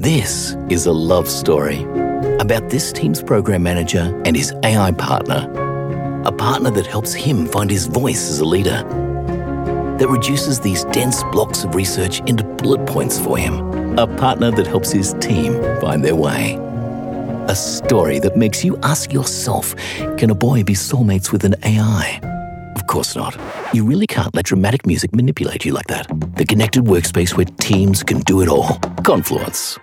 This is a love story about this team's program manager and his AI partner. A partner that helps him find his voice as a leader, that reduces these dense blocks of research into bullet points for him. A partner that helps his team find their way. A story that makes you ask yourself, can a boy be soulmates with an AI? Of course not. You really can't let dramatic music manipulate you like that. The connected workspace where teams can do it all. Confluence.